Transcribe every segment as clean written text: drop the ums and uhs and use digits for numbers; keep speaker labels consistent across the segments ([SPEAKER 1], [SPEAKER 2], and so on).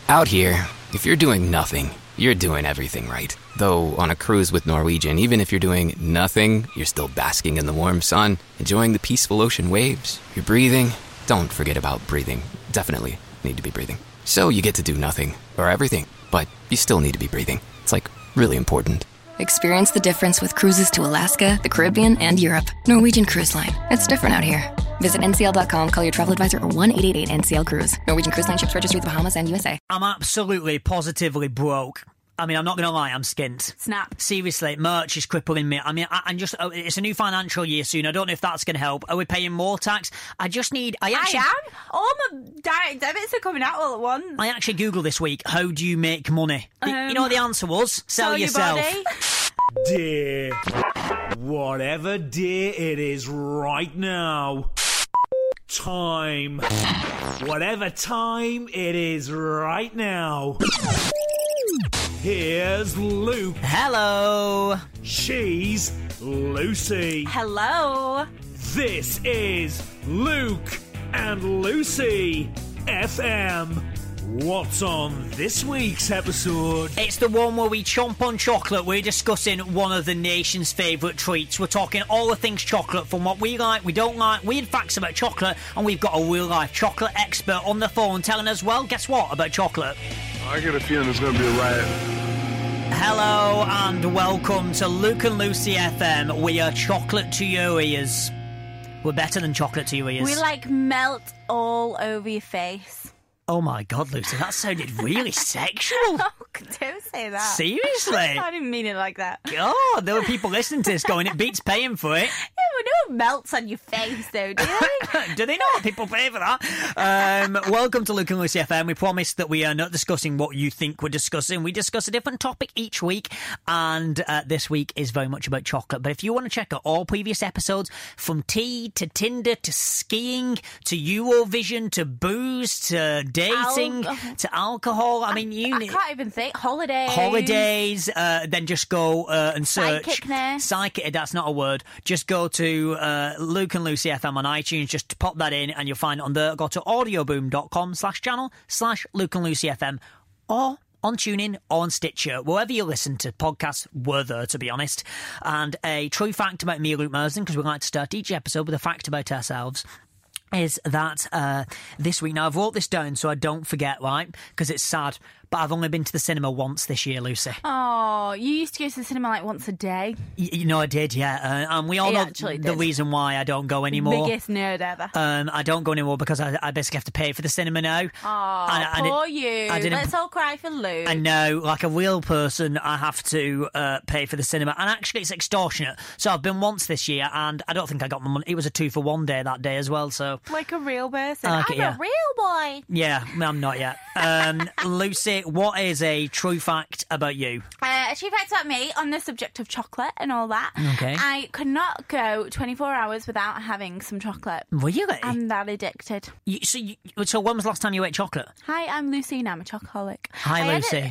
[SPEAKER 1] Out here, if you're doing nothing, you're doing everything right. Though on a cruise with Norwegian, even if you're doing nothing, you're still basking in the warm sun, enjoying the peaceful ocean waves. You're breathing. Don't forget about breathing. Definitely need to be breathing. So you get to do nothing, or everything, but you still need to be breathing. It's like really important.
[SPEAKER 2] Experience the difference with cruises to Alaska, the Caribbean, and Europe. Norwegian Cruise Line. It's different out here. Visit ncl.com, call your travel advisor, or 1-888-NCL-CRUISE. Norwegian Cruise Line ships registry the Bahamas and USA.
[SPEAKER 3] I'm absolutely, positively broke. I mean, I'm not going to lie, I'm skint.
[SPEAKER 4] Snap.
[SPEAKER 3] Seriously, merch is crippling me. I mean, it's a new financial year soon. I don't know if that's going to help. Are we paying more tax? I am.
[SPEAKER 4] All my direct debits are coming out all at once.
[SPEAKER 3] I actually Googled this week, how do you make money? You know what the answer was? Sell yourself.
[SPEAKER 4] Your body.
[SPEAKER 5] Dear. Whatever dear it is right now. Time. Whatever time it is right now. Here's Luke.
[SPEAKER 3] Hello.
[SPEAKER 5] She's Lucy.
[SPEAKER 4] Hello.
[SPEAKER 5] This is Luke and Lucy FM. What's on this week's episode?
[SPEAKER 3] It's the one where we chomp on chocolate. We're discussing one of the nation's favourite treats. We're talking all the things chocolate, from what we like, we don't like, weird facts about chocolate, and we've got a real-life chocolate expert on the phone telling us, well, guess what about chocolate?
[SPEAKER 6] I get a feeling there's going to be a riot.
[SPEAKER 3] Hello and welcome to Luke and Lucy FM. We are chocolate to your ears. We're better than chocolate to your ears.
[SPEAKER 4] We melt all over your face.
[SPEAKER 3] Oh my God, Lucy, that sounded really sexual.
[SPEAKER 4] Oh, don't say that.
[SPEAKER 3] Seriously?
[SPEAKER 4] I didn't mean it like that.
[SPEAKER 3] God, there were people listening to this going, it beats paying for it.
[SPEAKER 4] Yeah, but no one melts on your face, though, do they?
[SPEAKER 3] Do they not? People pay for that. Welcome to Luke and Lucy FM. We promise that we are not discussing what you think we're discussing. We discuss a different topic each week, and this week is very much about chocolate. But if you want to check out all previous episodes, from tea to Tinder to skiing to Eurovision to booze to dating to alcohol, I mean, I
[SPEAKER 4] can't even think.
[SPEAKER 3] Holidays. Then just go and search.
[SPEAKER 4] Psychic,
[SPEAKER 3] that's not a word. Just go to Luke and Lucy FM on iTunes. Just pop that in and you'll find it on there. Go to audioboom.com/channel/Luke and Lucy FM, or on TuneIn or on Stitcher, wherever you listen to podcasts, we're there, to be honest. And a true fact about me, Luke Mersden, because we like to start each episode with a fact about ourselves, is that this week, now I've wrote this down so I don't forget, right, because it's sad, but I've only been to the cinema once this year, Lucy.
[SPEAKER 4] Oh, you used to go to the cinema once a day?
[SPEAKER 3] You know I did, yeah. And we all know the reason why I don't go anymore.
[SPEAKER 4] Biggest nerd ever.
[SPEAKER 3] I don't go anymore because I basically have to pay for the cinema now.
[SPEAKER 4] Oh, poor you. Let's all cry for Luke.
[SPEAKER 3] I know, like a real person, I have to pay for the cinema. And actually, it's extortionate. So I've been once this year, and I don't think I got my money. It was a 2-for-1 day that day as well, so...
[SPEAKER 4] Like a real person.
[SPEAKER 3] I'm
[SPEAKER 4] a real boy.
[SPEAKER 3] Yeah, I'm not yet. Lucy, what is a true fact about you?
[SPEAKER 4] A true fact about me on the subject of chocolate and all that.
[SPEAKER 3] Okay.
[SPEAKER 4] I could not go 24 hours without having some chocolate.
[SPEAKER 3] Really?
[SPEAKER 4] I'm that addicted.
[SPEAKER 3] So when was the last time you ate chocolate?
[SPEAKER 4] Hi, I'm Lucy and I'm a chocoholic.
[SPEAKER 3] Hi, Lucy.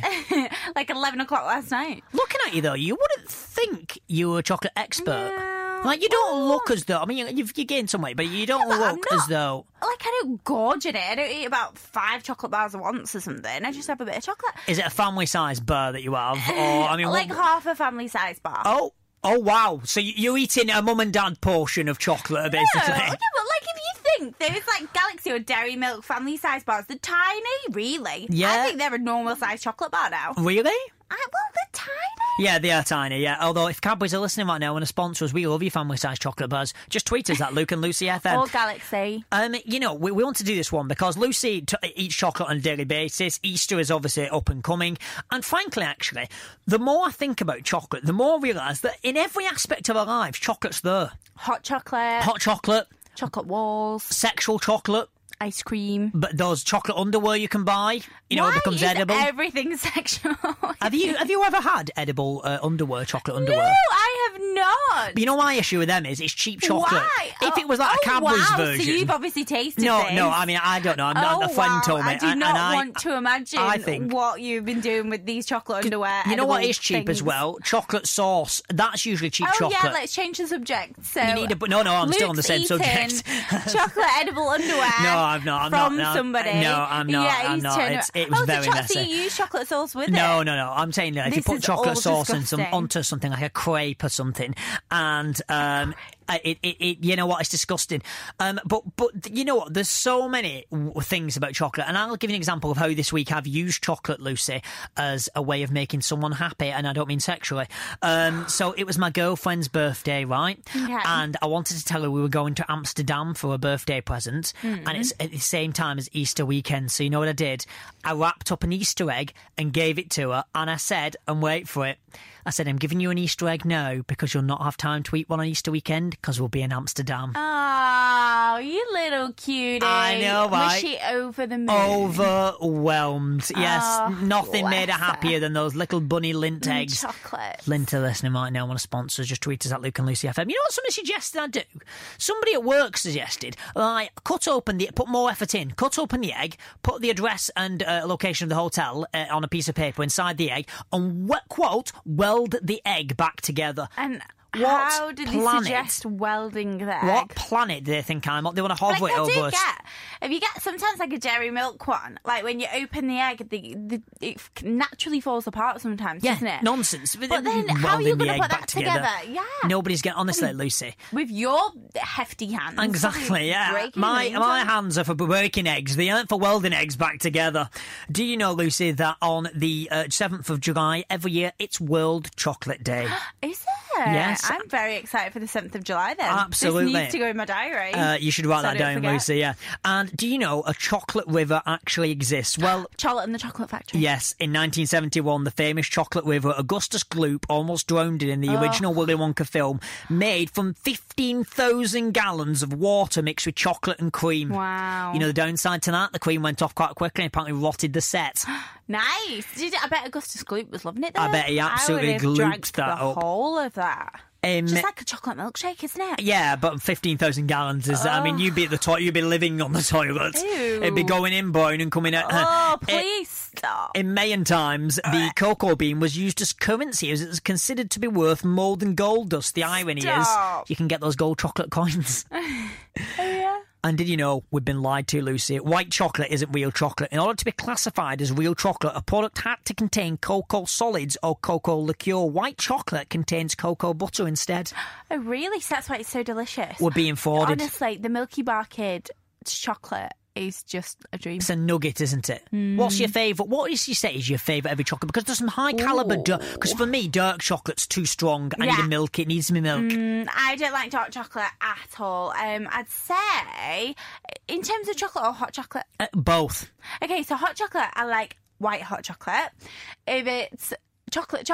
[SPEAKER 4] 11 o'clock last night.
[SPEAKER 3] Looking at you, though, you wouldn't think you were a chocolate expert.
[SPEAKER 4] No.
[SPEAKER 3] Like, you don't look as though... I mean, you gained some weight, but you don't look as though...
[SPEAKER 4] Like, I don't gorge in it. I don't eat about 5 chocolate bars at once or something. I just have a bit of chocolate.
[SPEAKER 3] Is it a family-size bar that you have? Or, I mean,
[SPEAKER 4] half a family-size bar.
[SPEAKER 3] Oh, wow. So you're eating a mum and dad portion of chocolate, basically?
[SPEAKER 4] No, but if you think there's Galaxy or Dairy Milk family-size bars, they're tiny, really.
[SPEAKER 3] Yeah.
[SPEAKER 4] I think they're a normal-size chocolate bar now.
[SPEAKER 3] Really?
[SPEAKER 4] They're tiny.
[SPEAKER 3] Yeah, they are tiny, yeah. Although, if Cadbury's are listening right now and a sponsor us, we love your family-sized chocolate bars. Just tweet us at Luke and Lucy FM.
[SPEAKER 4] Or Galaxy.
[SPEAKER 3] We want to do this one because Lucy eats chocolate on a daily basis. Easter is obviously up and coming. And frankly, actually, the more I think about chocolate, the more I realise that in every aspect of our lives, chocolate's there.
[SPEAKER 4] Hot chocolate. Chocolate walls.
[SPEAKER 3] Sexual chocolate.
[SPEAKER 4] Ice cream.
[SPEAKER 3] But those chocolate underwear you can buy, it becomes edible.
[SPEAKER 4] Everything sexual?
[SPEAKER 3] Have you ever had edible chocolate underwear?
[SPEAKER 4] No, I have not.
[SPEAKER 3] But you know my issue with them is it's cheap chocolate.
[SPEAKER 4] Why?
[SPEAKER 3] If it was like a Cadbury's version.
[SPEAKER 4] So you've obviously tasted
[SPEAKER 3] No,
[SPEAKER 4] this.
[SPEAKER 3] I mean, I don't know. I'm not, a friend told me.
[SPEAKER 4] I do not want to
[SPEAKER 3] I
[SPEAKER 4] imagine
[SPEAKER 3] think,
[SPEAKER 4] what you've been doing with these chocolate underwear.
[SPEAKER 3] You know what
[SPEAKER 4] edible
[SPEAKER 3] is cheap
[SPEAKER 4] things.
[SPEAKER 3] as well? Chocolate sauce. That's usually cheap chocolate.
[SPEAKER 4] Oh yeah, let's change the subject. So
[SPEAKER 3] You need no, I'm still on the same
[SPEAKER 4] Luke's
[SPEAKER 3] subject.
[SPEAKER 4] eaten chocolate edible underwear.
[SPEAKER 3] No, I'm not.
[SPEAKER 4] From somebody.
[SPEAKER 3] No, I'm not.
[SPEAKER 4] Yeah,
[SPEAKER 3] I'm not. It was very messy.
[SPEAKER 4] So you use chocolate sauce with it?
[SPEAKER 3] No. I'm saying that if you
[SPEAKER 4] This
[SPEAKER 3] put
[SPEAKER 4] is
[SPEAKER 3] chocolate
[SPEAKER 4] all
[SPEAKER 3] sauce
[SPEAKER 4] disgusting.
[SPEAKER 3] onto something like a crepe or something, and it you know what, it's disgusting. But you know what? There's so many things about chocolate, and I'll give you an example of how this week I've used chocolate, Lucy, as a way of making someone happy, and I don't mean sexually. So it was my girlfriend's birthday, right?
[SPEAKER 4] Okay.
[SPEAKER 3] And I wanted to tell her we were going to Amsterdam for a birthday present, and it's at the same time as Easter weekend. So you know what I did? I wrapped up an Easter egg and gave it to her, and I said, and wait for it, I said, I'm giving you an Easter egg now because you'll not have time to eat one on Easter weekend because we'll be in Amsterdam.
[SPEAKER 4] Oh, you little cutie.
[SPEAKER 3] I know, right?
[SPEAKER 4] Was she over the moon?
[SPEAKER 3] Overwhelmed. Yes, nothing made her
[SPEAKER 4] bless her.
[SPEAKER 3] happier than those little bunny lint eggs.
[SPEAKER 4] Chocolate.
[SPEAKER 3] Lint are listening right now, want to sponsor us, just tweet us at Luke and Lucy FM. You know what somebody suggested I do? Somebody at work suggested, like, put more effort in, cut open the egg, put the address and location of the hotel on a piece of paper inside the egg, and quote, weld the egg back together.
[SPEAKER 4] And
[SPEAKER 3] What
[SPEAKER 4] how did
[SPEAKER 3] planet?
[SPEAKER 4] they suggest welding the egg?
[SPEAKER 3] What planet do they think I'm on? They want to hover
[SPEAKER 4] Like
[SPEAKER 3] it
[SPEAKER 4] I
[SPEAKER 3] over
[SPEAKER 4] do
[SPEAKER 3] us.
[SPEAKER 4] get, if you get sometimes like a dairy milk one, like when you open the egg, it naturally falls apart sometimes,
[SPEAKER 3] Yeah,
[SPEAKER 4] doesn't it?
[SPEAKER 3] nonsense.
[SPEAKER 4] But then how are you
[SPEAKER 3] Welding the
[SPEAKER 4] going to
[SPEAKER 3] egg
[SPEAKER 4] put
[SPEAKER 3] back
[SPEAKER 4] that together? Yeah.
[SPEAKER 3] Nobody's getting, honestly, Lucy.
[SPEAKER 4] With your hefty hands.
[SPEAKER 3] Exactly, yeah.
[SPEAKER 4] Breaking
[SPEAKER 3] My
[SPEAKER 4] them.
[SPEAKER 3] hands are for breaking eggs. They aren't for welding eggs back together. Do you know, Lucy, that on the 7th of July every year, it's World Chocolate Day?
[SPEAKER 4] Is it?
[SPEAKER 3] Yes.
[SPEAKER 4] I'm very excited for the 7th of July then.
[SPEAKER 3] Absolutely.
[SPEAKER 4] This needs to go in my diary.
[SPEAKER 3] You should write
[SPEAKER 4] So
[SPEAKER 3] that
[SPEAKER 4] I don't
[SPEAKER 3] down,
[SPEAKER 4] forget.
[SPEAKER 3] Lucy, yeah. And do you know a chocolate river actually exists? Well,
[SPEAKER 4] Charlotte and the Chocolate Factory.
[SPEAKER 3] yes, in 1971, the famous chocolate river Augustus Gloop almost drowned it in the original Willy Wonka film, made from 15,000 gallons of water mixed with chocolate and cream.
[SPEAKER 4] Wow.
[SPEAKER 3] You know the downside to that? The cream went off quite quickly and apparently rotted the set.
[SPEAKER 4] Nice. I bet Augustus Gloop was loving it though.
[SPEAKER 3] I bet he absolutely
[SPEAKER 4] I would have
[SPEAKER 3] glooped
[SPEAKER 4] dragged
[SPEAKER 3] that
[SPEAKER 4] the
[SPEAKER 3] up.
[SPEAKER 4] whole of that. Just like a chocolate milkshake, isn't it?
[SPEAKER 3] Yeah, but 15,000 gallons is, I mean, you'd be at the toilet, you'd be living on the toilet.
[SPEAKER 4] Ew.
[SPEAKER 3] It'd be going in brown and coming out.
[SPEAKER 4] Oh, please stop.
[SPEAKER 3] In Mayan times, the cocoa bean was used as currency as it was considered to be worth more than gold dust. The irony
[SPEAKER 4] Stop.
[SPEAKER 3] is you can get those gold chocolate coins.
[SPEAKER 4] Oh, yeah.
[SPEAKER 3] And did you know we've been lied to, Lucy? White chocolate isn't real chocolate. In order to be classified as real chocolate, a product had to contain cocoa solids or cocoa liqueur. White chocolate contains cocoa butter instead.
[SPEAKER 4] Oh, really? So that's why it's so delicious.
[SPEAKER 3] We're being frauded.
[SPEAKER 4] Honestly, the Milky Bar Kid chocolate is just a dream.
[SPEAKER 3] It's a nugget, isn't it? What's your favourite? What is you say is your favourite every chocolate? Because there's some high calibre because for me, dark chocolate's too strong. I need
[SPEAKER 4] Yeah.
[SPEAKER 3] a milk. It needs me milk.
[SPEAKER 4] I don't like dark chocolate at all. I'd say, in terms of chocolate or hot chocolate.
[SPEAKER 3] Both.
[SPEAKER 4] Okay, so hot chocolate, I like white hot chocolate. If it's chocolate,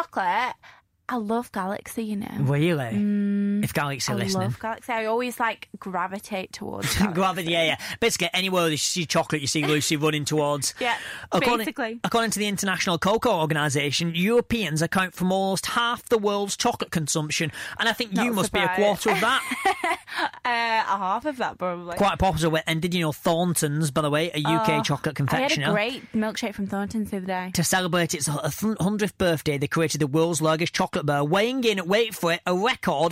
[SPEAKER 4] I love Galaxy, you know.
[SPEAKER 3] Really? If Galaxy
[SPEAKER 4] I
[SPEAKER 3] listening.
[SPEAKER 4] love Galaxy. I always gravitate towards Galaxy.
[SPEAKER 3] Gravity, yeah. Basically, anywhere you see chocolate, you see Lucy running towards.
[SPEAKER 4] Yeah, basically.
[SPEAKER 3] According to the International Cocoa Organisation, Europeans account for almost half the world's chocolate consumption, and I think you
[SPEAKER 4] Not
[SPEAKER 3] must be a
[SPEAKER 4] surprised.
[SPEAKER 3] quarter of that.
[SPEAKER 4] A half of that, probably.
[SPEAKER 3] Quite popular. And did you know Thornton's, by the way, a UK chocolate
[SPEAKER 4] I had
[SPEAKER 3] confectioner?
[SPEAKER 4] a great milkshake from Thornton's the other day.
[SPEAKER 3] To celebrate its 100th birthday, they created the world's largest chocolate bar, weighing in, wait for it, a record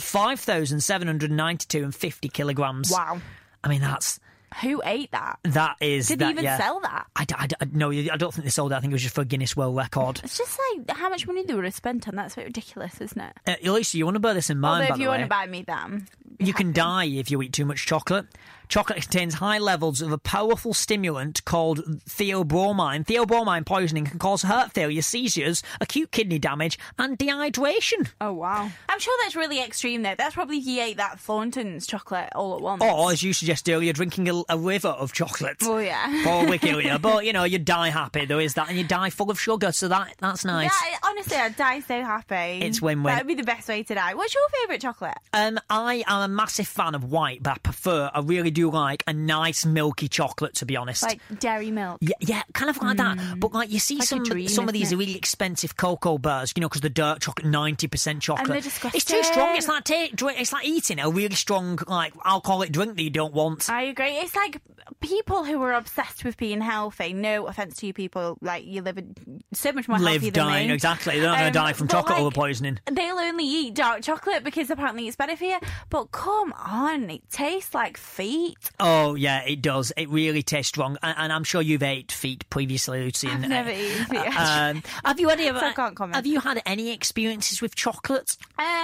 [SPEAKER 3] 5,792.50 kilograms.
[SPEAKER 4] Wow.
[SPEAKER 3] I mean, that's...
[SPEAKER 4] Who ate that?
[SPEAKER 3] That is...
[SPEAKER 4] Did
[SPEAKER 3] that,
[SPEAKER 4] they even
[SPEAKER 3] yeah.
[SPEAKER 4] sell that?
[SPEAKER 3] No, I don't think they sold it. I think it was just for a Guinness World Record.
[SPEAKER 4] It's just like how much money they would have spent on that. It's a bit ridiculous, isn't it?
[SPEAKER 3] Lisa, you want to bear this in mind,
[SPEAKER 4] Although
[SPEAKER 3] by
[SPEAKER 4] if
[SPEAKER 3] the
[SPEAKER 4] you
[SPEAKER 3] way.
[SPEAKER 4] want to buy me them,
[SPEAKER 3] You can die if you eat too much chocolate. Chocolate contains high levels of a powerful stimulant called theobromine. Theobromine poisoning can cause heart failure, seizures, acute kidney damage, and dehydration.
[SPEAKER 4] Oh, wow. I'm sure that's really extreme, though. That's probably if you ate that Thornton's chocolate all at once.
[SPEAKER 3] Or, as you suggested earlier, drinking a river of chocolate.
[SPEAKER 4] Oh, yeah.
[SPEAKER 3] Probably kill you. But, you know, you die happy, though, is that? And you die full of sugar, so that's nice.
[SPEAKER 4] Yeah, honestly, I'd die so happy.
[SPEAKER 3] It's win-win.
[SPEAKER 4] That would be the best way to die. What's your favourite chocolate?
[SPEAKER 3] I am a massive fan of white, but I really do do like a nice milky chocolate, to be honest.
[SPEAKER 4] Like dairy milk.
[SPEAKER 3] Yeah, kind of like that. But like you see
[SPEAKER 4] Like a dream,
[SPEAKER 3] some of these
[SPEAKER 4] isn't it?
[SPEAKER 3] really expensive cocoa bars, because the dark chocolate, 90% chocolate.
[SPEAKER 4] they're
[SPEAKER 3] It's too
[SPEAKER 4] disgusting.
[SPEAKER 3] strong. It's like eating a really strong like alcoholic drink that you don't want.
[SPEAKER 4] I agree. It's like people who are obsessed with being healthy. No offense to you people, like you live so much more healthy than
[SPEAKER 3] dying,
[SPEAKER 4] me.
[SPEAKER 3] exactly. They're not going to die from
[SPEAKER 4] but,
[SPEAKER 3] chocolate
[SPEAKER 4] like,
[SPEAKER 3] over poisoning.
[SPEAKER 4] They'll only eat dark chocolate because apparently it's better for you. But come on, it tastes like feet.
[SPEAKER 3] Oh yeah, it does. It really tastes strong, and I'm sure you've ate feet previously, Lucy.
[SPEAKER 4] I've never eaten feet.
[SPEAKER 3] Have you
[SPEAKER 4] I can't comment.
[SPEAKER 3] Have you had any experiences with chocolate?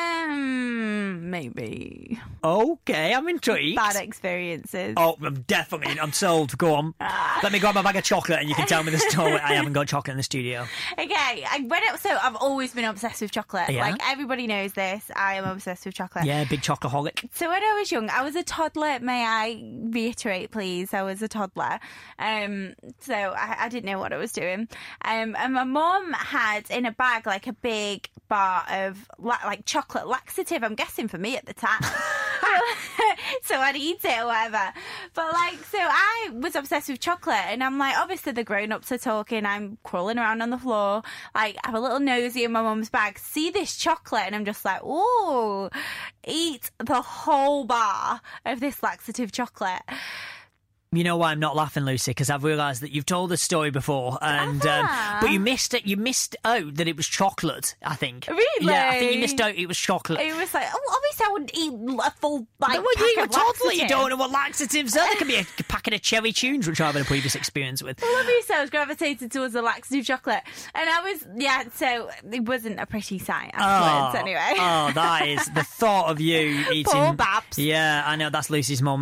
[SPEAKER 4] Maybe
[SPEAKER 3] Okay, I'm intrigued.
[SPEAKER 4] bad experiences.
[SPEAKER 3] Oh, I'm sold. Go on. Let me grab a bag of chocolate and you can tell me the story. I haven't got chocolate in the studio.
[SPEAKER 4] Okay, I've always been obsessed with chocolate.
[SPEAKER 3] Yeah?
[SPEAKER 4] Like everybody knows this. I am obsessed with chocolate.
[SPEAKER 3] Yeah, big chocoholic.
[SPEAKER 4] So when I was young, I was a toddler. May I reiterate, please? I was a toddler. So I didn't know what I was doing. And my mum had in a bag like a big bar of like chocolate laxative. I'm guessing for me at the time. So I'd eat it or whatever. But so I was obsessed with chocolate, and I'm like, obviously the grown-ups are talking. I'm crawling around on the floor, like have a little nosy in my mum's bag, see this chocolate, and I'm just like, ooh, eat the whole bar of this laxative chocolate.
[SPEAKER 3] You know why I'm not laughing, Lucy? Because I've realised that you've told this story before, and but you missed it. You missed out that it was chocolate. I think.
[SPEAKER 4] Really?
[SPEAKER 3] Yeah, I think you missed out. It was chocolate.
[SPEAKER 4] It was like, obviously I wouldn't eat a full
[SPEAKER 3] Well,
[SPEAKER 4] pack
[SPEAKER 3] you're a
[SPEAKER 4] of
[SPEAKER 3] toddler.
[SPEAKER 4] laxative.
[SPEAKER 3] You don't know what laxatives are. There could be a packet of cherry tunes, which I've had a previous experience with.
[SPEAKER 4] Well, obviously I was gravitated towards the laxative chocolate, and I was so it wasn't a pretty sight afterwards. Anyway.
[SPEAKER 3] Oh, that is the thought of you eating.
[SPEAKER 4] Poor Babs.
[SPEAKER 3] Yeah, I know, that's Lucy's mum.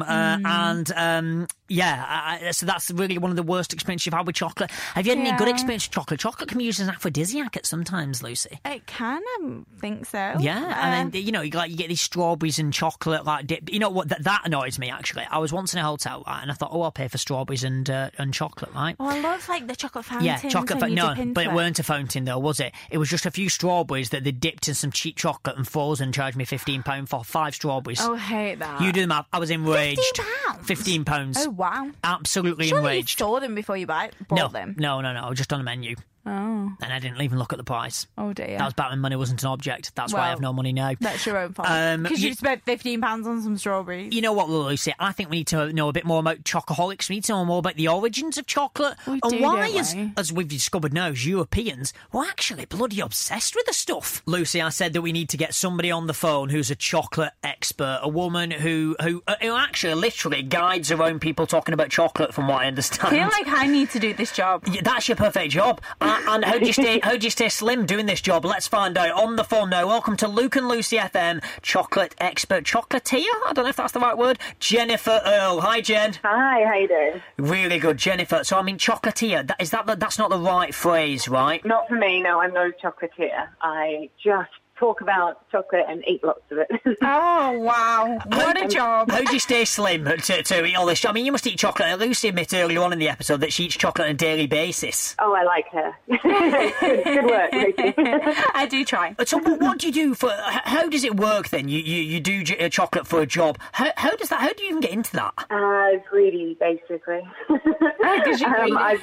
[SPEAKER 3] So that's really one of the worst experiences you've had with chocolate. Have you had any good experience with chocolate? Chocolate can be used as an aphrodisiac at sometimes, Lucy.
[SPEAKER 4] It can, I think so.
[SPEAKER 3] Yeah, and then you get these strawberries and chocolate like dip. You know what? That annoys me actually. I was once in a hotel, right, and I thought, I'll pay for strawberries and chocolate, right?
[SPEAKER 4] Oh, I love the chocolate fountain.
[SPEAKER 3] Yeah, chocolate fountain. No, but it weren't a fountain though, was it? It was just a few strawberries that they dipped in some cheap chocolate and frozen. Charged me £15 for 5 strawberries.
[SPEAKER 4] Oh, I hate that.
[SPEAKER 3] You do the math. I was enraged.
[SPEAKER 4] £15?
[SPEAKER 3] £15.
[SPEAKER 4] Oh, wow.
[SPEAKER 3] Absolutely
[SPEAKER 4] Surely
[SPEAKER 3] enraged.
[SPEAKER 4] you saw them before you bought them.
[SPEAKER 3] No. Just on a menu.
[SPEAKER 4] Oh.
[SPEAKER 3] And I didn't even look at the price.
[SPEAKER 4] Oh, dear.
[SPEAKER 3] That was back when money wasn't an object. That's why I have no money now.
[SPEAKER 4] That's your own fault. Because you spent £15 on some strawberries.
[SPEAKER 3] You know what, Lucy? I think we need to know a bit more about chocoholics. We need to know more about the origins of chocolate.
[SPEAKER 4] We
[SPEAKER 3] and
[SPEAKER 4] do,
[SPEAKER 3] why,
[SPEAKER 4] don't we?
[SPEAKER 3] as we've discovered now, as Europeans, we're actually bloody obsessed with the stuff. Lucy, I said that we need to get somebody on the phone who's a chocolate expert, a woman who actually literally guides around people talking about chocolate, from what I understand.
[SPEAKER 4] I feel like I need to do this job.
[SPEAKER 3] Yeah, that's your perfect job. And how do you stay slim doing this job? Let's find out. On the phone now. Welcome to Luke and Lucy FM, chocolate expert, chocolatier? I don't know if that's the right word. Jennifer Earl. Hi, Jen.
[SPEAKER 7] Hi, how you doing?
[SPEAKER 3] Really good, Jennifer. So, I mean, chocolatier, that's not the right phrase, right?
[SPEAKER 7] Not for me, no, I'm no chocolatier. I just talk about chocolate and eat lots of it.
[SPEAKER 4] Oh, wow. What a job.
[SPEAKER 3] How do you stay slim to eat all this? I mean, you must eat chocolate. Lucy admitted earlier on in the episode that she eats chocolate on a daily basis.
[SPEAKER 7] Oh, I like her. good work, Lucy.
[SPEAKER 4] I do try.
[SPEAKER 3] So what do you do for... How does it work then? You do chocolate for a job. How do you even get into that?
[SPEAKER 7] Greedy, basically.
[SPEAKER 4] Because you're greedy.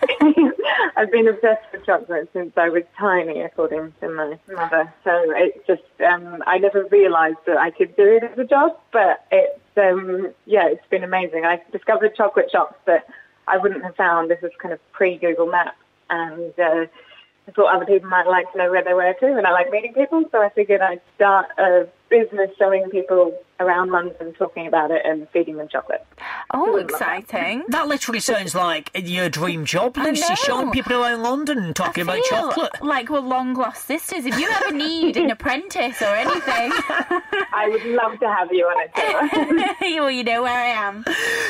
[SPEAKER 7] I've been obsessed with chocolate since I was tiny, according to my mother. So it's just, I never realised that I could do it as a job, but it's been amazing. I discovered chocolate shops that I wouldn't have found. This was kind of pre-Google Maps, and I thought other people might like to know where they were too, and I like meeting people, so I figured I'd start a business showing people around London, talking about it and feeding them chocolate.
[SPEAKER 4] Oh, exciting.
[SPEAKER 3] That literally sounds like your dream job, Lucy, showing people around London and talking about chocolate.
[SPEAKER 4] Like we're long-lost sisters. If you ever need an apprentice or anything...
[SPEAKER 7] I would love to have you on it too.
[SPEAKER 4] Well, you know where I am.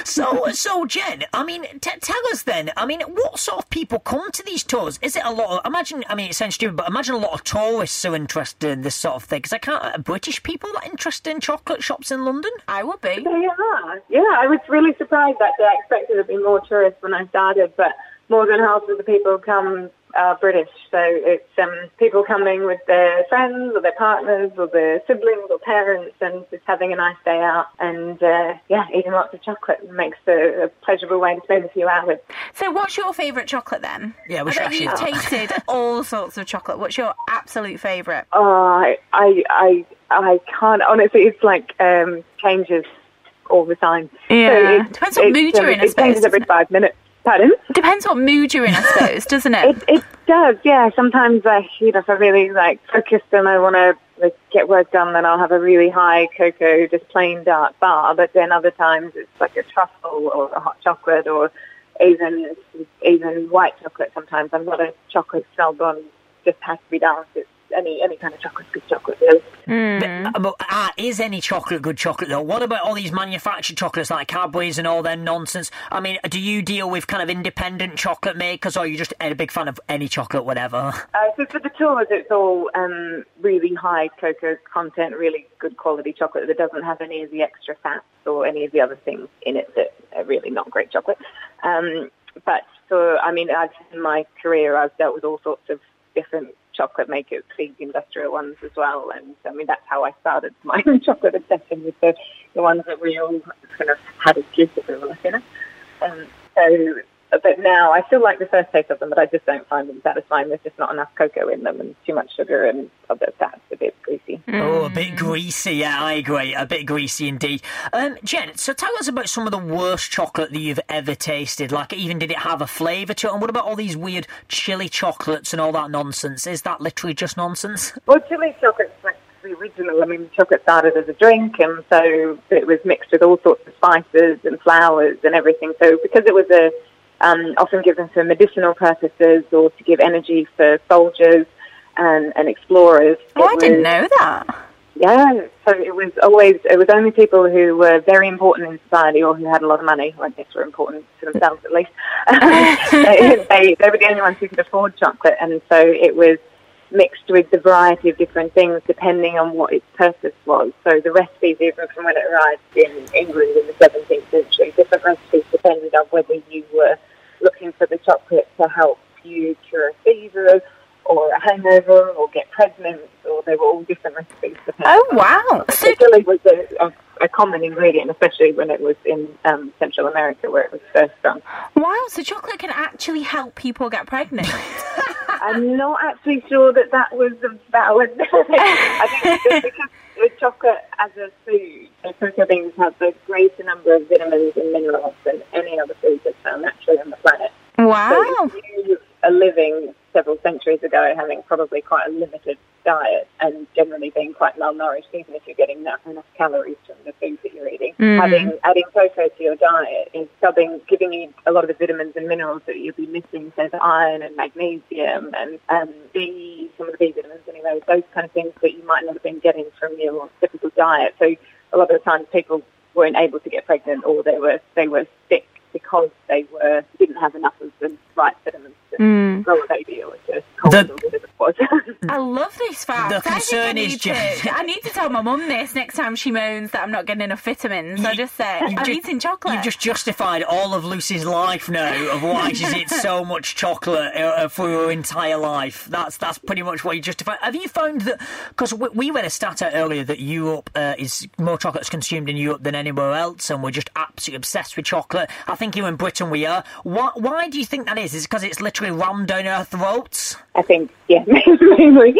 [SPEAKER 3] So Jen, I mean, tell us then, I mean, what sort of people come to these tours? Is it a lot of... it sounds stupid, but imagine a lot of tourists are interested in this sort of thing, because British people that interested in chocolate shops in London?
[SPEAKER 4] I would be.
[SPEAKER 7] They are. Yeah, I was really surprised that day. I expected there'd be more tourists when I started, but more than half of the people come are British, so it's people coming with their friends or their partners or their siblings or parents and just having a nice day out and, eating lots of chocolate makes a pleasurable way to spend a few hours.
[SPEAKER 4] So what's your favourite chocolate then?
[SPEAKER 3] Yeah, we should
[SPEAKER 4] I bet you've tasted all sorts of chocolate. What's your absolute favourite?
[SPEAKER 7] Oh, I can't, honestly, it's like changes all the time.
[SPEAKER 4] Yeah, so depends what mood you're in, I suppose.
[SPEAKER 7] It changes every 5 minutes. Pardon?
[SPEAKER 4] Depends what mood you're in, I suppose, doesn't it?
[SPEAKER 7] It does, yeah. Sometimes, if I'm really focused and I want to get work done, then I'll have a really high cocoa, just plain dark bar. But then other times it's like a truffle or a hot chocolate or even white chocolate. Sometimes I'm not a chocolate snob on just has to be dark. It's any kind of chocolate, good chocolate, really.
[SPEAKER 3] But is any chocolate good chocolate, though? What about all these manufactured chocolates like Cadbury's and all their nonsense? I mean, do you deal with kind of independent chocolate makers, or are you just a big fan of any chocolate, whatever?
[SPEAKER 7] So for the tours, it's all really high cocoa content, really good quality chocolate that doesn't have any of the extra fats or any of the other things in it that are really not great chocolate. But in my career, I've dealt with all sorts of different chocolate makers, big industrial ones as well, and that's how I started my chocolate obsession, with the ones that we all kind of had as kids, if we were lucky enough. But now I still like the first taste of them, but I just don't find them satisfying. There's just not enough cocoa in them and too much sugar and other fats, a bit greasy.
[SPEAKER 3] Oh, a bit greasy, yeah, I agree. A bit greasy indeed. Jen, so tell us about some of the worst chocolate that you've ever tasted. Like, even did it have a flavour to it? And what about all these weird chili chocolates and all that nonsense? Is that literally just nonsense?
[SPEAKER 7] Well, chili chocolate's like the original. Chocolate started as a drink, and so it was mixed with all sorts of spices and flours and everything. So because it was often given for medicinal purposes or to give energy for soldiers and explorers.
[SPEAKER 4] Oh, I didn't know that.
[SPEAKER 7] Yeah, so it was only people who were very important in society or who had a lot of money, or I guess were important to themselves at least. they were the only ones who could afford chocolate, and so it was mixed with a variety of different things depending on what its purpose was. So the recipes, even from when it arrived in England in the 17th century, different recipes depended on whether you were looking for the chocolate to help you cure a fever or a hangover or get pregnant, or they were all different recipes.
[SPEAKER 4] Oh, wow.
[SPEAKER 7] So chili was a common ingredient, especially when it was in Central America where it was first from.
[SPEAKER 4] Wow, so chocolate can actually help people get pregnant?
[SPEAKER 7] I'm not actually sure that was valid. I think it's just because with chocolate as a food, cocoa beans have a greater number of vitamins and minerals than any other food that's found naturally on the planet.
[SPEAKER 4] Wow.
[SPEAKER 7] So if you are living several centuries ago having probably quite a limited diet and generally being quite malnourished, even if you're getting enough calories from the food that you're eating, adding cocoa to your diet is giving you a lot of the vitamins and minerals that you'll be missing, so the iron and magnesium and some of the B vitamins anyway, those kind of things that you might not have been getting from your typical diet. So a lot of the times people weren't able to get pregnant, or they were sick because they didn't have enough of the right vitamins to grow a baby or to hold or whatever it was.
[SPEAKER 4] I love this fact.
[SPEAKER 3] The concern is,
[SPEAKER 4] I need to tell my mum this next time she moans that I'm not getting enough vitamins. I just say, I'm eating chocolate.
[SPEAKER 3] You've just justified all of Lucy's life now of why she's eaten so much chocolate for her entire life. That's pretty much what you justified. Have you found that, because we read a stat out earlier that Europe is more chocolate's consumed in Europe than anywhere else, and we're just absolutely obsessed with chocolate. I think here in Britain we are. Why do you think that is? Is it because it's literally rammed down our throats?
[SPEAKER 7] I think, yeah, mainly.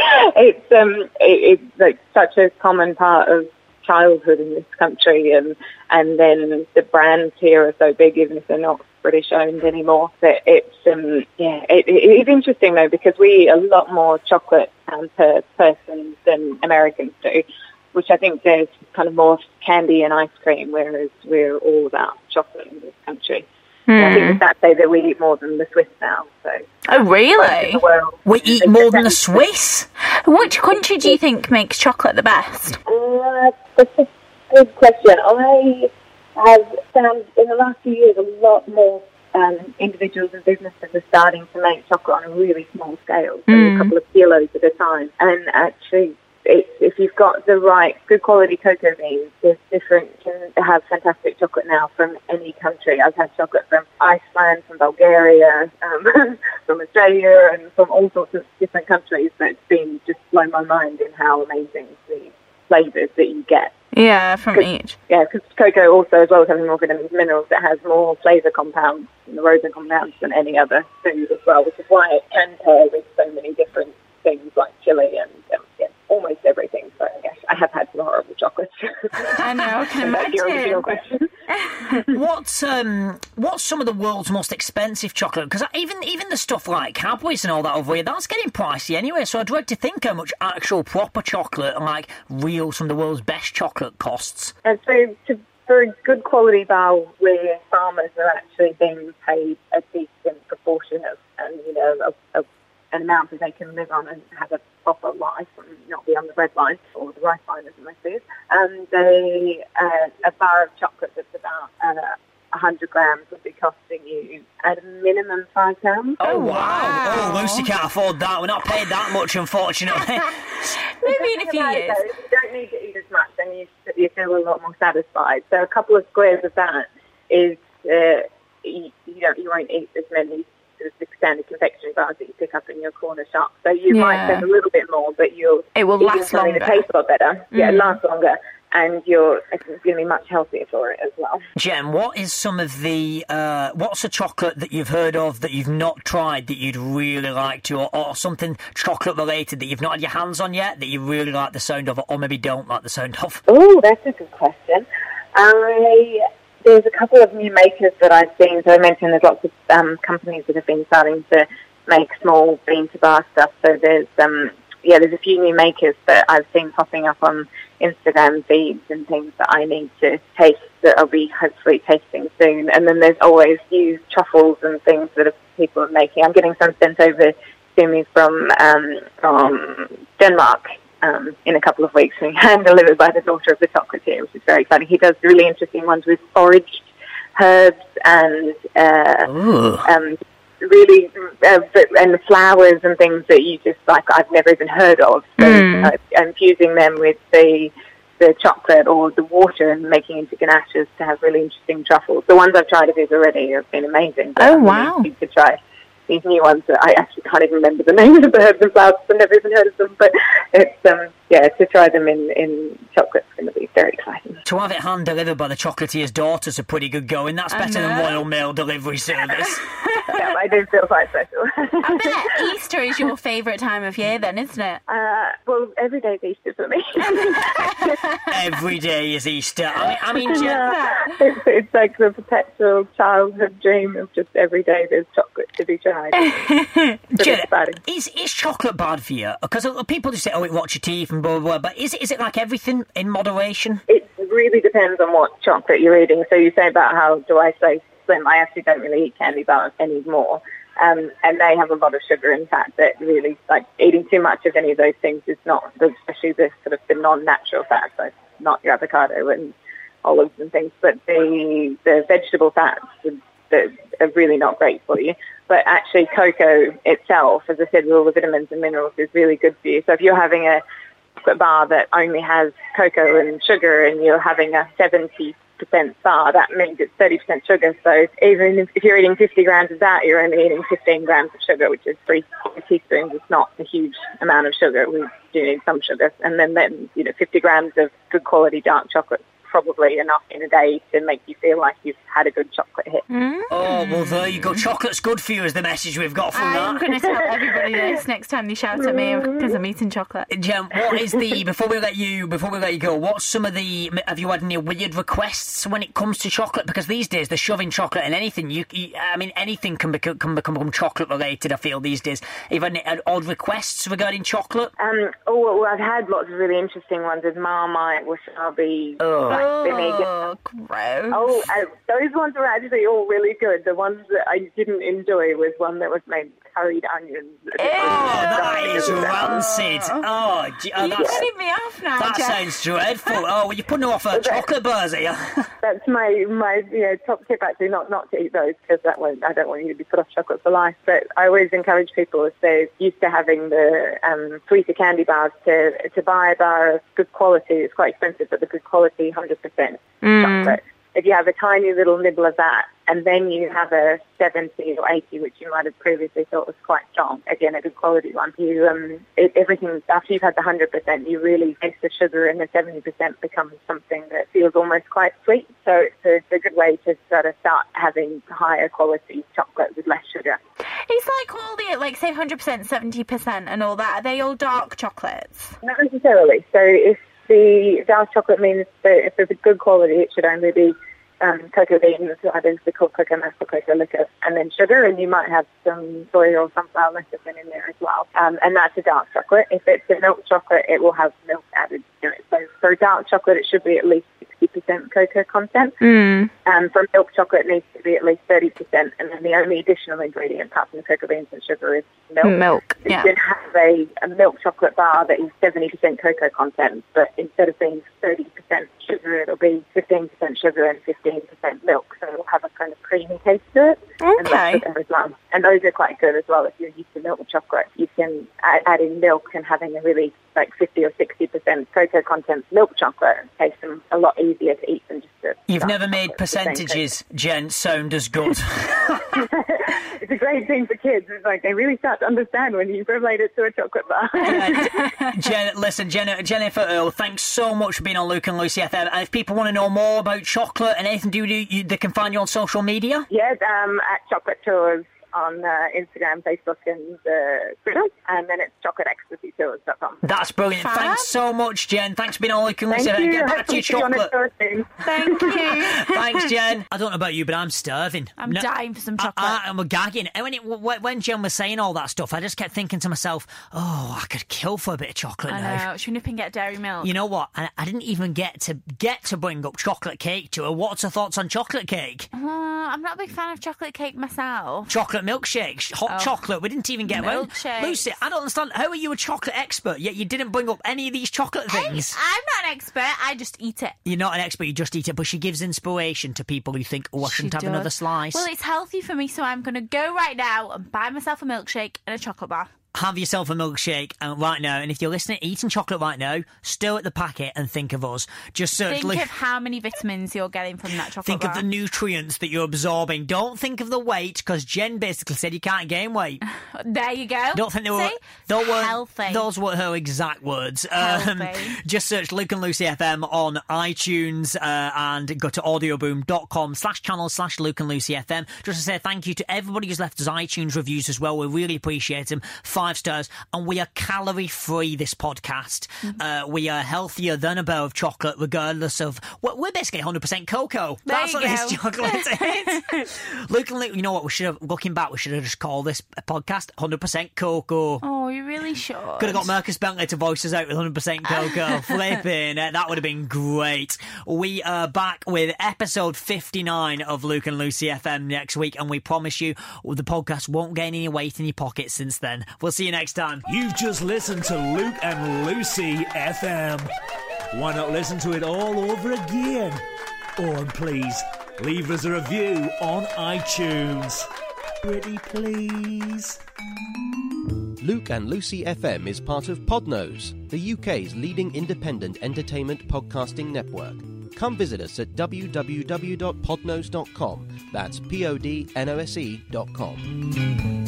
[SPEAKER 7] It's like such a common part of childhood in this country, and then the brands here are so big, even if they're not British owned anymore, that it's it is interesting though, because we eat a lot more chocolate per person than Americans do, which I think there's kind of more candy and ice cream, whereas we're all about chocolate in this country. I think the stats say that we eat more than the Swiss now. So.
[SPEAKER 4] Oh, really?
[SPEAKER 3] We eat more than the Swiss?
[SPEAKER 4] Which country do you think makes chocolate the best?
[SPEAKER 7] That's a good question. I have found in the last few years a lot more individuals and businesses are starting to make chocolate on a really small scale, so a couple of kilos at a time. And actually, if you've got the right good quality cocoa beans, there's different. You can have fantastic chocolate now from any country. I've had chocolate from Iceland, from Bulgaria, from Australia, and from all sorts of different countries. But it's been just blown my mind in how amazing the flavours that you get.
[SPEAKER 4] Yeah, from each.
[SPEAKER 7] Yeah, because cocoa also, as well as having more vitamins and minerals, it has more flavour compounds and the rosin compounds than any other food as well, which is why it can pair with so many different things like chili and almost everything. So yes, I have had some horrible chocolates.
[SPEAKER 4] I know, I can
[SPEAKER 7] That's your original question.
[SPEAKER 3] What's some of the world's most expensive chocolate? Because even the stuff like Cadbury's and all that over here, that's getting pricey anyway. So I dread to think how much actual proper chocolate and like real some of the world's best chocolate costs.
[SPEAKER 7] And so for a good quality bar where farmers are actually being paid a decent proportion of an amount that they can live on and have a proper life and not be on the bread line or the rice line as most is. And a bar of chocolate that's about 100 grams would be costing you at a minimum £5.
[SPEAKER 3] Oh, wow. Oh, Lucy can't afford that. We're not paid that much, unfortunately.
[SPEAKER 4] Maybe in a few years.
[SPEAKER 7] Though, if you don't need to eat as much, then you feel a lot more satisfied. So a couple of squares of that is, you won't eat as many sort of standard confectionery bars that you pick up in your corner shop. So you might spend a little bit more, but it will last longer. It tastes a lot better. Yeah, it lasts longer. And it's going to be much healthier for it as well.
[SPEAKER 3] Jem, what is some of the what's a chocolate that you've heard of that you've not tried that you'd really like to, or something chocolate related that you've not had your hands on yet that you really like the sound of, or maybe don't like the sound of?
[SPEAKER 7] Oh, that's a good question. There's a couple of new makers that I've seen. So I mentioned there's lots of companies that have been starting to make small bean-to-bar stuff. So there's a few new makers that I've seen popping up on Instagram feeds and things that I need to taste that I'll be hopefully tasting soon. And then there's always used truffles and things that people are making. I'm getting some sent over to me from Denmark in a couple of weeks, and hand delivered by the daughter of the chocolatier, which is very exciting. He does really interesting ones with foraged herbs and really and the flowers and things that you just like I've never even heard of. So infusing them with the chocolate or the water and making into ganaches to have really interesting truffles. The ones I've tried of his already have been amazing.
[SPEAKER 4] Oh wow!
[SPEAKER 7] You could try these new ones that I actually can't even remember the names of the herbs and flowers. I've never even heard of them, but it's to try them in chocolate is going to be very exciting.
[SPEAKER 3] To have it hand delivered by the chocolatier's daughter's a pretty good going. That's better than Royal Mail delivery service.
[SPEAKER 7] Yeah, I do feel quite special.
[SPEAKER 4] I bet Easter is your favourite time of year then, isn't it?
[SPEAKER 7] Well, every day's Easter for me.
[SPEAKER 3] Every day is Easter. I mean,
[SPEAKER 7] it's like the perpetual childhood dream of just every day there's chocolate to be tried.
[SPEAKER 3] Is chocolate bad for you? Because people just say, oh, it rots your teeth and blah, blah, blah. But is it like everything in moderation?
[SPEAKER 7] It really depends on what chocolate you're eating. So you say about how do I say slim? I actually don't really eat candy bars anymore. And they have a lot of sugar and fat that really, like, eating too much of any of those things is not, especially the sort of the non-natural fats, so not your avocado and olives and things, but the vegetable fats that are really not great for you. But actually cocoa itself, as I said, with all the vitamins and minerals, is really good for you. So if you're having a bar that only has cocoa and sugar and you're having a 70% bar, that means it's 30% sugar. So even if you're eating 50 grams of that, you're only eating 15 grams of sugar, which is 3 teaspoons. It's not a huge amount of sugar. We do need some sugar. And then 50 grams of good quality dark chocolate probably enough in a day to make you feel like you've had a good chocolate hit.
[SPEAKER 3] Oh, well, there you go. Chocolate's good for you is the message we've got from that.
[SPEAKER 4] I'm going to tell everybody this next time they shout at me because I'm eating chocolate.
[SPEAKER 3] Jem, what is before we let you go, what's some of have you had any weird requests when it comes to chocolate? Because these days they're shoving chocolate in anything. Anything can become chocolate related, I feel, these days. Have you had any odd requests regarding chocolate?
[SPEAKER 7] I've had lots of really interesting ones with Marmite, wasabi, vinegar.
[SPEAKER 4] Gross.
[SPEAKER 7] Those ones were actually all really good. The ones that I didn't enjoy was one that was made with curried onions.
[SPEAKER 3] That is rancid.
[SPEAKER 4] You're getting me off now,
[SPEAKER 3] That sounds dreadful. Oh, well, you're putting off chocolate bars here.
[SPEAKER 7] That's my top tip, actually, not to eat those, because I don't want you to be put off chocolate for life. But I always encourage people, if they're used to having the sweeter candy bars, to buy a bar of good quality. It's quite expensive, but the good quality 100% chocolate. If you have a tiny little nibble of that, and then you have a 70 or 80, which you might have previously thought was quite strong, again, a good quality one, everything, after you've had the 100%, you really taste the sugar, and the 70% becomes something that feels almost quite sweet. So it's a good way to sort of start having higher quality chocolate with less sugar.
[SPEAKER 4] It's like all the, say 100%, 70% and all that. Are they all dark chocolates?
[SPEAKER 7] Not necessarily. So if the dark chocolate means that if it's a good quality, it should only be cocoa beans, either the cocoa mass or cocoa liquor, and then sugar, and you might have some soy or sunflower lecithin in there as well. And that's a dark chocolate. If it's a milk chocolate, it will have milk added to it. So for dark chocolate, it should be at least 60% cocoa content. For milk chocolate, it needs to be at least 30%, and then the only additional ingredient apart from the cocoa beans and sugar is milk. You can have a milk chocolate bar that is 70% cocoa content, but instead of being 30% sugar, it'll be 15% sugar and 15% milk, so it'll have a kind of creamy taste to it. And that's there as well. And those are quite good as well. If you're used to milk chocolate, you can add in milk, and having a really 50 or 60% cocoa content milk chocolate tastes them a lot easier to eat than just a...
[SPEAKER 3] You've never made percentages, Jen, sound as good.
[SPEAKER 7] It's a great thing for kids. It's like they really start to understand when you relate it to a chocolate bar.
[SPEAKER 3] Jennifer Earl, thanks so much for being on Luke and Lucy FM. And if people want to know more about chocolate and anything they can find you on social media?
[SPEAKER 7] Yeah, at Chocolate Tours on Instagram, Facebook, and Twitter, and then it's chocolateecstasytours.com.
[SPEAKER 3] That's brilliant. Fab. Thanks so much, Jen. Thanks for being on Luke and Lucy FM. Get back to your chocolate.
[SPEAKER 4] Thank you.
[SPEAKER 3] Thanks, Jen. I don't know about you, but I'm starving.
[SPEAKER 4] I'm dying for some chocolate.
[SPEAKER 3] I'm gagging. And when Jen was saying all that stuff, I just kept thinking to myself, I could kill for a bit of chocolate now.
[SPEAKER 4] I know. Should we nip and get dairy milk?
[SPEAKER 3] You know what? I didn't even get to bring up chocolate cake to her. What's her thoughts on chocolate cake?
[SPEAKER 4] I'm not a big fan of chocolate cake myself.
[SPEAKER 3] Chocolate milkshakes, hot chocolate. We didn't even get one. Lucy, I don't understand. How are you a chocolate expert, yet you didn't bring up any of these chocolate things?
[SPEAKER 4] I'm not an expert. I just eat it.
[SPEAKER 3] You're not an expert. You just eat it. But she gives inspiration to people who think, I shouldn't have another slice.
[SPEAKER 4] Well, it's healthy for me, so I'm going to go right now and buy myself a milkshake and a chocolate bar.
[SPEAKER 3] Have yourself a milkshake right now, and if you're listening, eating chocolate right now, stir at the packet and think of us. Just search.
[SPEAKER 4] Think of how many vitamins you're getting from that chocolate bar.
[SPEAKER 3] Think of the nutrients that you're absorbing. Don't think of the weight, because Jen basically said you can't gain weight.
[SPEAKER 4] There you go.
[SPEAKER 3] Don't think
[SPEAKER 4] healthy.
[SPEAKER 3] Those were her exact words. Just search Luke and Lucy FM on iTunes and go to audioboom.com/channel/Luke and Lucy FM. Just to say thank you to everybody who's left us iTunes reviews as well. We really appreciate them. 5 stars, and we are calorie free, this podcast. We are healthier than a bar of chocolate, regardless of we're basically 100% cocoa. That's what this chocolate is. Luke and Luke, you know what, looking back, we should have just called this podcast 100% cocoa.
[SPEAKER 4] Oh, you really should.
[SPEAKER 3] Could have got Marcus Bentley to voice us out with 100% cocoa. Flipping that would have been great. We are back with episode 59 of Luke and Lucy FM next week, and we promise you the podcast won't gain any weight in your pocket since then. We'll see you next time.
[SPEAKER 5] You've just listened to Luke and Lucy FM. Why not listen to it all over again? Or please, leave us a review on iTunes. Pretty please.
[SPEAKER 8] Luke and Lucy FM is part of Podnose, the UK's leading independent entertainment podcasting network. Come visit us at www.podnose.com. That's podnose.com.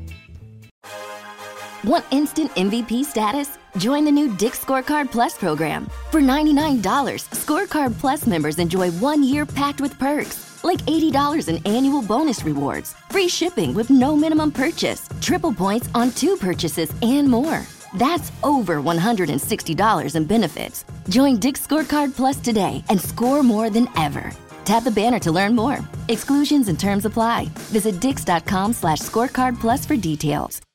[SPEAKER 2] Want instant MVP status? Join the new Dick's Scorecard Plus program. For $99, Scorecard Plus members enjoy 1 year packed with perks, like $80 in annual bonus rewards, free shipping with no minimum purchase, triple points on 2 purchases, and more. That's over $160 in benefits. Join Dick's Scorecard Plus today and score more than ever. Tap the banner to learn more. Exclusions and terms apply. Visit dix.com/scorecardplus for details.